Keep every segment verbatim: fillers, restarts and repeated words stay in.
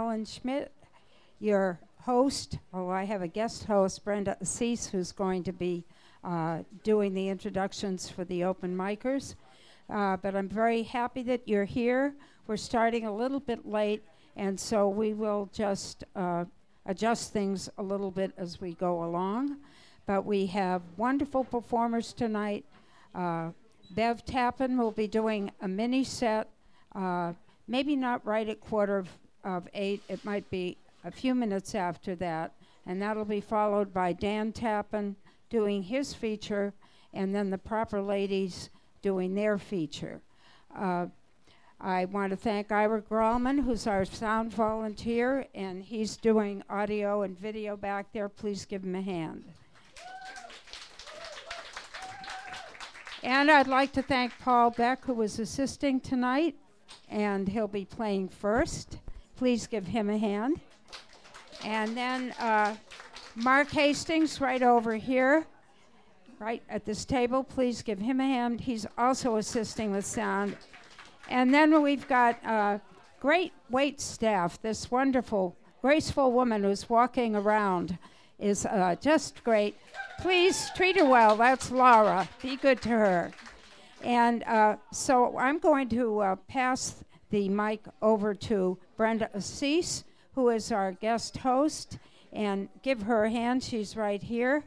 Helen Schmidt, your host. Oh, I have a guest host, Brenda Assis, who's going to be uh, doing the introductions for the open micers. Uh, but I'm very happy that you're here. We're starting a little bit late, and so we will just uh, adjust things a little bit as we go along. But we have wonderful performers tonight. Uh, Bev Tappan will be doing a mini set, uh, maybe not right at quarter of, of eight. It might be a few minutes after that, and that'll be followed by Dan Tappan doing his feature, and then the Proper Ladies doing their feature. Uh, I want to thank Ira Grallman, who's our sound volunteer, and he's doing audio and video back there. Please give him a hand. And I'd like to thank Paul Beck, who was assisting tonight, and he'll be playing first. Please give him a hand. And then uh, Mark Hastings, right over here, right at this table. Please give him a hand. He's also assisting with sound. And then we've got uh, great wait staff. This wonderful, graceful woman who's walking around is uh, just great. Please treat her well. That's Laura. Be good to her. And uh, so I'm going to uh, pass the mic over to Brenda Assis, who is our guest host, and give her a hand. She's right here.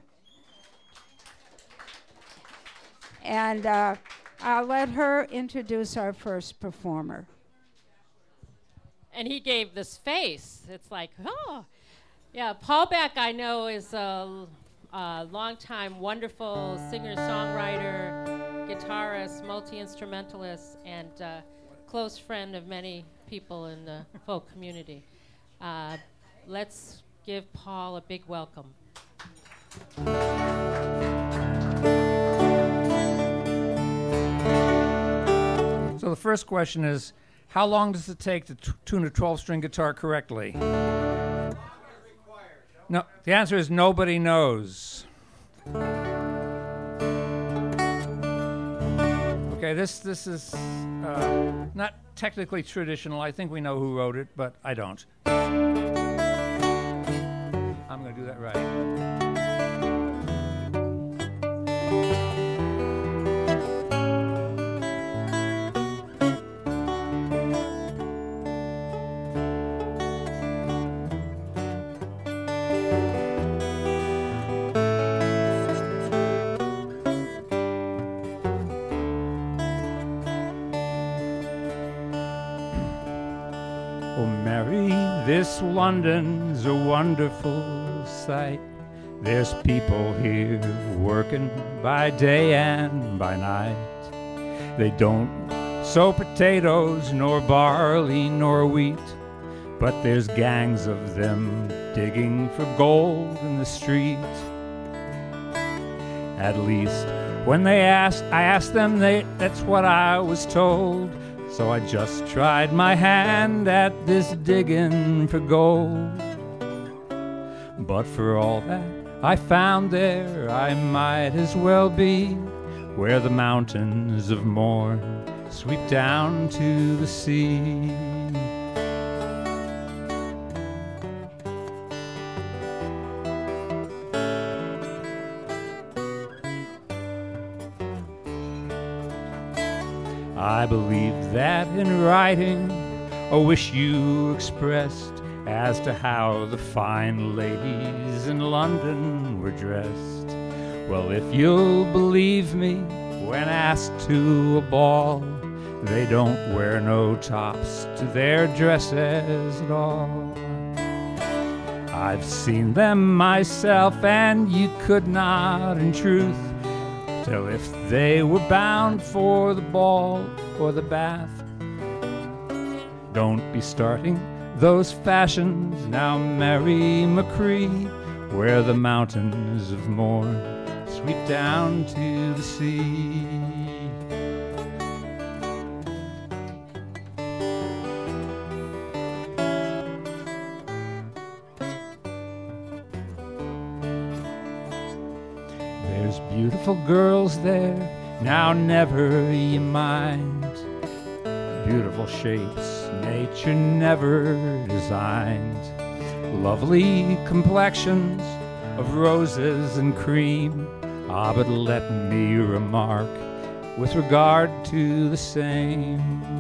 And uh, I'll let her introduce our first performer. And he gave this face. It's like, oh. Yeah, Paul Beck, I know, is a, a longtime wonderful singer-songwriter, guitarist, multi-instrumentalist, and uh, close friend of many people in the folk community. Uh, let's give Paul a big welcome. So the first question is, how long does it take to t- tune a twelve-string guitar correctly? No, the answer is nobody knows. Okay, this this is uh, not technically traditional. I think we know who wrote it, but I don't. I'm going to do that right. This London's a wonderful sight. There's people here working by day and by night. They don't sow potatoes, nor barley, nor wheat, but there's gangs of them digging for gold in the street. At least when they asked, I asked them, they, that's what I was told. So I just tried my hand at this digging for gold. But for all that I found there, I might as well be where the mountains of Mourne sweep down to the sea. I believe that in writing a wish you expressed as to how the fine ladies in London were dressed. Well, if you'll believe me, when asked to a ball, they don't wear no tops to their dresses at all. I've seen them myself, and you could not, in truth, tell if they were bound for the ball or the bath. Don't be starting those fashions now, Mary Macree, where the mountains of Mourne sweep down to the sea. There's beautiful girls there, now never you mind. Beautiful shapes nature never designed. Lovely complexions of roses and cream. Ah, but let me remark with regard to the same.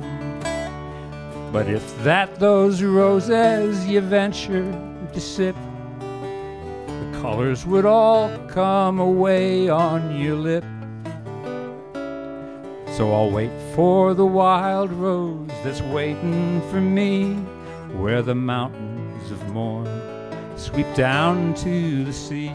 But if that those roses you venture to sip, the colors would all come away on your lip. So I'll wait for the wild rose that's waiting for me, where the mountains of morn sweep down to the sea.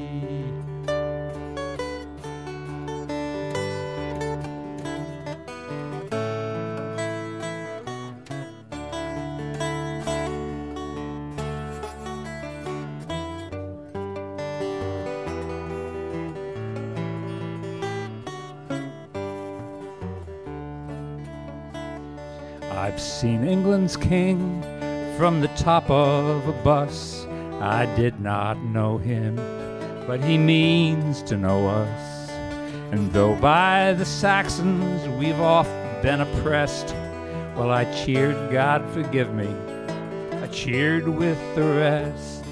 I've seen England's king from the top of a bus. I did not know him, but he means to know us. And though by the Saxons we've oft been oppressed, well, I cheered, God forgive me, I cheered with the rest.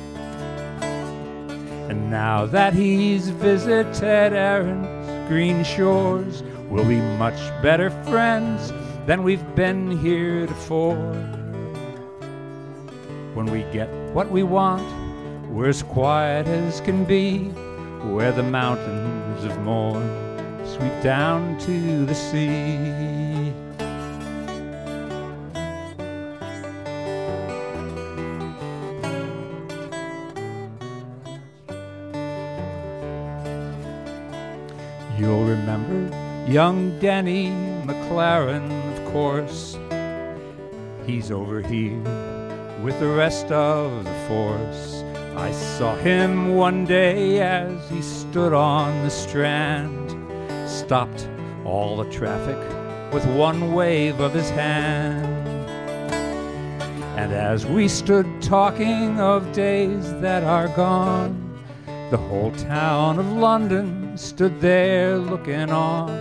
And now that he's visited Erin's green shores, we'll be much better friends than we've been heretofore. When we get what we want, we're as quiet as can be, where the mountains of morn sweep down to the sea. You'll remember young Denny McLaren, of course. He's over here with the rest of the force. I saw him one day as he stood on the Strand, stopped all the traffic with one wave of his hand. And as we stood talking of days that are gone, the whole town of London stood there looking on.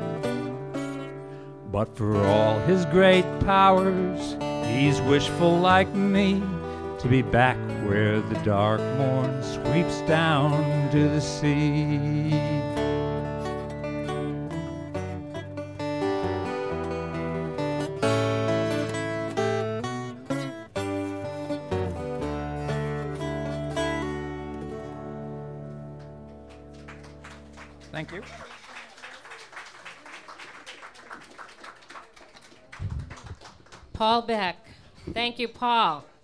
But for all his great powers, he's wishful like me, to be back where the dark morn sweeps down to the sea. Thank you. Paul Beck. Thank you, Paul.